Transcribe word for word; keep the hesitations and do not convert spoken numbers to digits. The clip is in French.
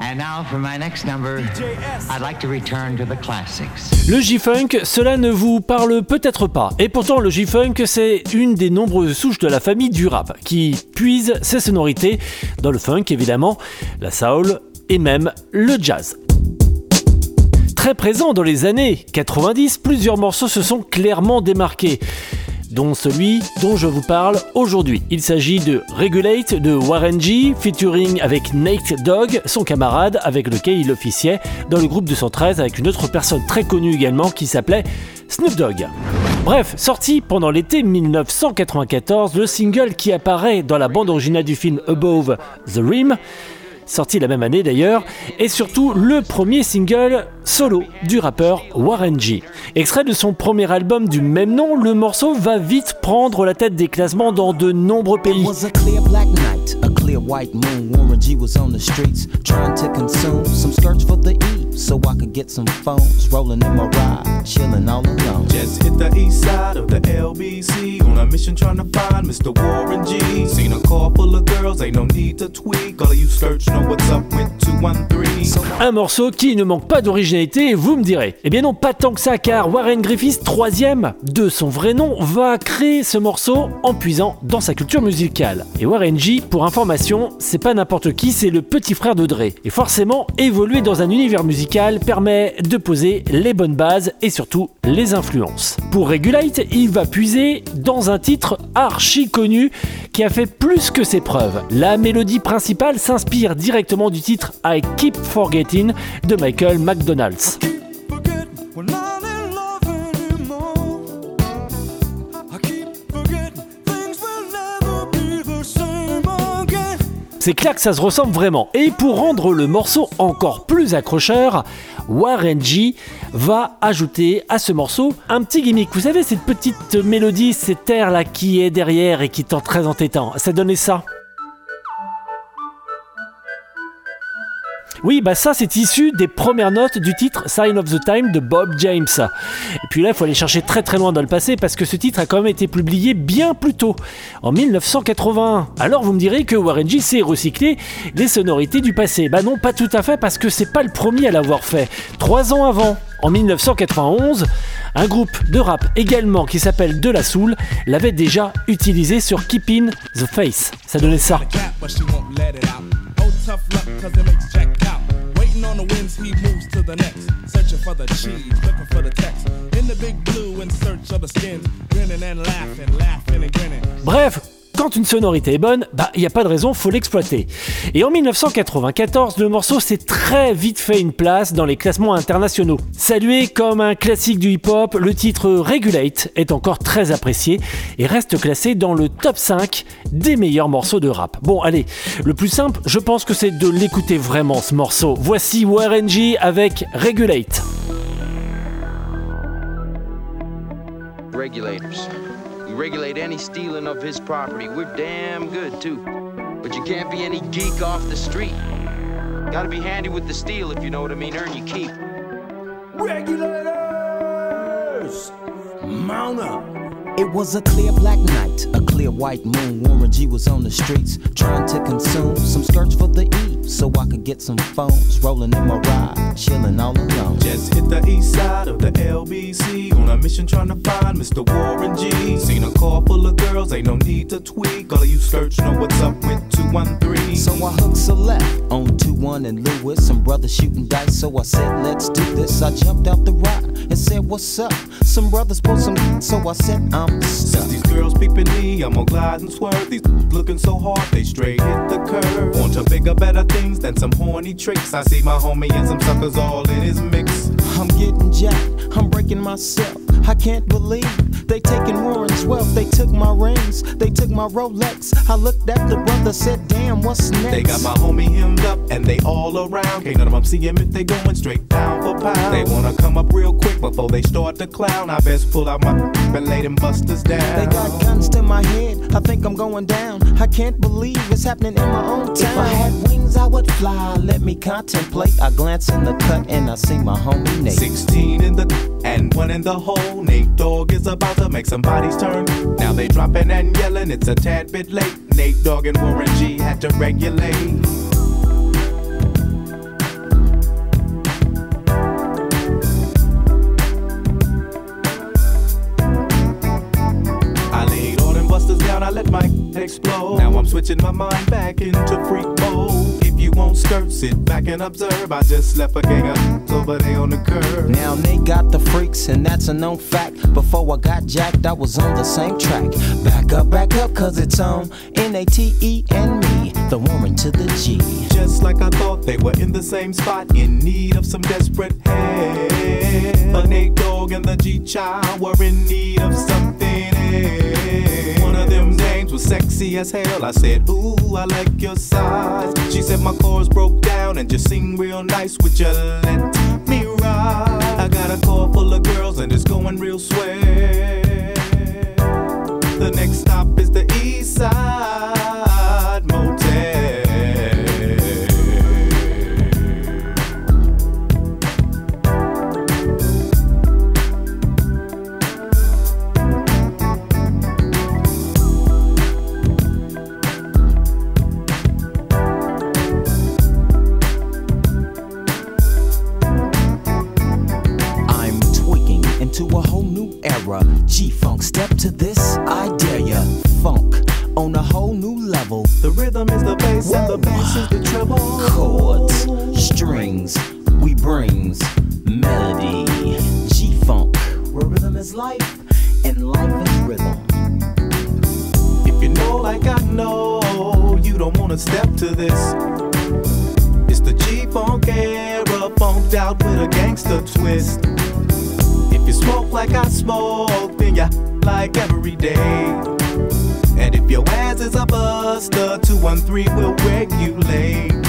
And now for my next number, I'd like to return to the classics. Le G-Funk, cela ne vous parle peut-être pas. Et pourtant, le G-Funk, c'est une des nombreuses souches de la famille du rap, qui puise ses sonorités dans le funk, évidemment, la soul et même le jazz. Très présent dans les années quatre-vingt-dix, plusieurs morceaux se sont clairement démarqués, dont celui dont je vous parle aujourd'hui. Il s'agit de Regulate de Warren G, featuring avec Nate Dogg, son camarade avec lequel il officiait dans le groupe deux cent treize avec une autre personne très connue également qui s'appelait Snoop Dogg. Bref, sorti pendant l'été dix-neuf cent quatre-vingt-quatorze, le single qui apparaît dans la bande originale du film Above the Rim, sorti la même année d'ailleurs, est surtout le premier single solo du rappeur Warren G. Extrait de son premier album du même nom, le morceau va vite prendre la tête des classements dans de nombreux pays. Un morceau qui ne manque pas d'originalité, vous me direz. Eh bien non, pas tant que ça, car Warren Griffiths, troisième de son vrai nom, va créer ce morceau en puisant dans sa culture musicale. Et Warren G, pour information, c'est pas n'importe qui, c'est le petit frère de Dre. Et forcément, évoluer dans un univers musical permet de poser les bonnes bases et surtout les influences. Pour Regulate, il va puiser dans un titre archi connu qui a fait plus que ses preuves. La mélodie principale s'inspire directement du titre I Keep Forgetting de Michael McDonald. C'est clair que ça se ressemble vraiment. Et pour rendre le morceau encore plus accrocheur, Warren G va ajouter à ce morceau un petit gimmick. Vous savez, cette petite mélodie, cet air là qui est derrière et qui tend très entêtant. Ça donnait ça. Oui, bah ça c'est issu des premières notes du titre Sign of the Time de Bob James. Et puis là, il faut aller chercher très très loin dans le passé parce que ce titre a quand même été publié bien plus tôt, en dix-neuf cent quatre-vingt-un. Alors vous me direz que Warren G sait recycler les sonorités du passé. Bah non, pas tout à fait parce que c'est pas le premier à l'avoir fait. Trois ans avant, en dix-neuf cent quatre-vingt-onze, un groupe de rap également qui s'appelle De La Soul l'avait déjà utilisé sur Keeping the Faith. Ça donnait ça. Tough luck cause it makes Jack out. Waiting on the winds, he moves to the next. Searching for the cheese, looking for the text. In the big blue, in search of the skin. Grinning and laughing, laughing and grinning. Bref, quand une sonorité est bonne, bah y a pas de raison, faut l'exploiter. Et en dix-neuf cent quatre-vingt-quatorze, le morceau s'est très vite fait une place dans les classements internationaux. Salué comme un classique du hip-hop, le titre Regulate est encore très apprécié et reste classé dans le top cinq des meilleurs morceaux de rap. Bon allez, le plus simple, je pense que c'est de l'écouter vraiment ce morceau. Voici Warren G avec Regulate. Regulators. We regulate any stealing of his property. We're damn good, too. But you can't be any geek off the street. Gotta be handy with the steel, if you know what I mean. Earn your keep. Regulators! Mount up! It was a clear black night, a clear white moon. Warren G was on the streets, trying to consume some skirts for the E, so I could get some phones. Rolling in my ride, chilling all alone. Just hit the east side of the L B C, on a mission trying to find Mister Warren G. Seen a car full of girls, ain't no need to tweak. All of you skirts know what's up with two one three. So I hooked select on two one and Lewis. Some brothers shooting dice, so I said, let's do this. I jumped out the ride and said, what's up? Some brothers pulled some, so I said, I'm Since these girls peeping me, I'm gonna glide and swerve. These looking so hard, they straight hit the curve. Want to bigger, better things than some horny tricks. I see my homie and some suckers all in his mix. I'm getting jacked, I'm breaking myself. I can't believe they taking Warren's wealth. They took my rings, they took my Rolex. I looked at the brother, said, damn, what's next? They got my homie hemmed up and they all around. Can't none of them see him if they going straight pound for pound. They wanna come up real quick before they start to clown. I best pull out my and lay them busters down. They got guns to my head, I think I'm going down. I can't believe it's happening in my own town. If I had wings, I would fly, let me contemplate. I glance in the cut and I see my homie Nate. Sixteen in the and one in the hole. Nate Dogg is about to make some bodies turn. Now they dropping and yelling, it's a tad bit late. Nate Dogg and Warren G had to regulate. switching my mind back into freak mode. If you won't skirt, sit back and observe. I just left a gang of over there on the curb. Now they got the freaks, and that's a known fact. Before I got jacked, I was on the same track. Back up, back up, cause it's on N A T E and me, the woman to the G. Just like I thought, they were in the same spot, in need of some desperate help. But Nate Dogg and the G-Child were in need of something else. One of them dames was sexy as hell. I said, ooh, I like your size. She said my chords broke down and just sing real nice. Would you let me ride? I got a car full of girls and it's going real swell. The next stop is the East Side Motel. To a whole new era, G-Funk, step to this, I dare ya. Funk on a whole new level. The rhythm is the bass. Whoa. And the bass is the treble. Chords, strings, we brings melody. G-Funk, where rhythm is life and life is rhythm. If you know like I know, you don't wanna step to this. It's the G-Funk era, funked out with a gangster twist. If you smoke like I smoke, then you like every day. And if your ass is a buster, two one three will regulate.